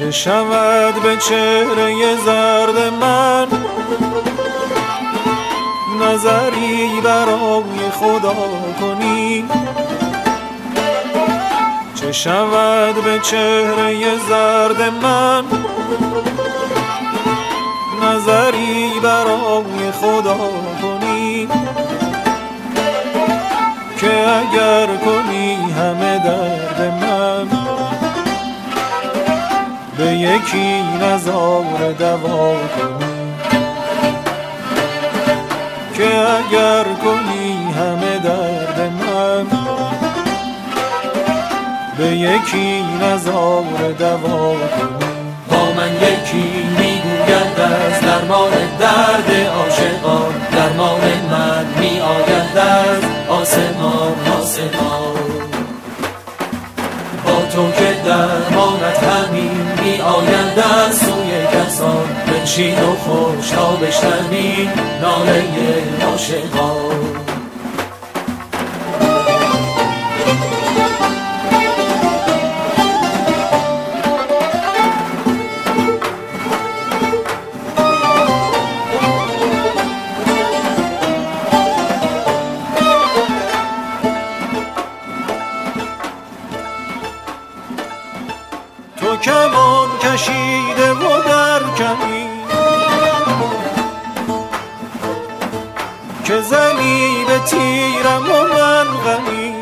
چه شود به چهره زرد من، نظری برای خدا کنی. چه شود به چهره زرد من، نظری برای خدا کنی. که اگر کنی همه درد من، به یکی نظاره دوا کنی. که اگر کنی همه درد من، به یکی نظاره دوا کنی. با من یکی میگوید از درمان درد عاشقان، درمان من میآید از آسمان آسمان. با تو که درمانت همین میآید از سوی کسان، بنشین و خوش تا بشنوی ناله عاشقان. تو کمان کشیده و در کمی، که زنی به تیرم و من غمی.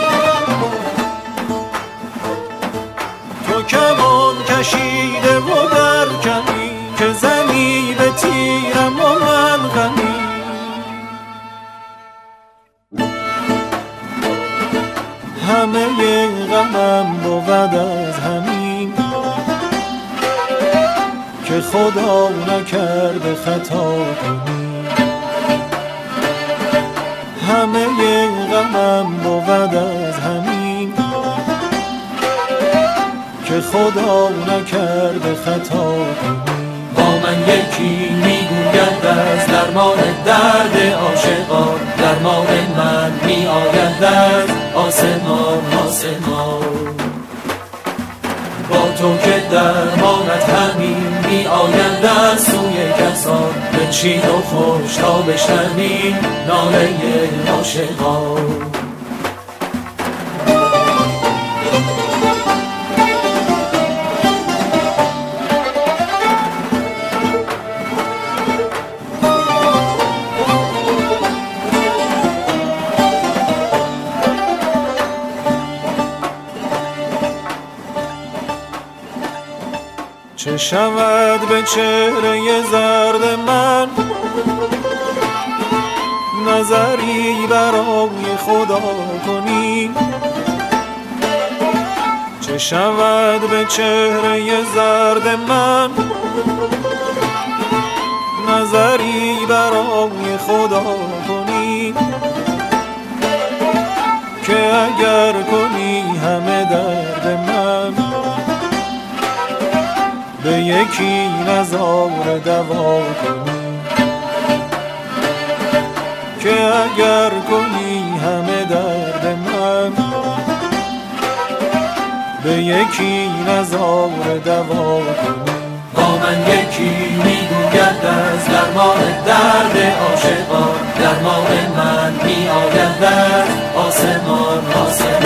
تو کمان کشیده و در کمی، که زنی به تیرم و من غمی. همه غمم بود از همین، که خدا نکرده خطا کنی. همه غمم بود از همین، که خدا نکرده خطا کنی. با من یکی میگوید از درمان درد عاشقان، درمان من میآید از آسمان آسمان. با تو که درمانت همین میآید از سوی کسان، بنشین و خوش تا بشنوی ناله عاشقان. چه شود به چهره زرد من، نظری برای خدا کنی. چه شود به چهره زرد من، نظری برای خدا کنی. که اگر کنی همه درد من، به یکی نظاره دوا کنی. که اگر کنی همه درد من، به یکی نظاره دوا کنی. با من یکی میگوید از درمان درد عاشقان، درمان من میآید از آسمان آسمان.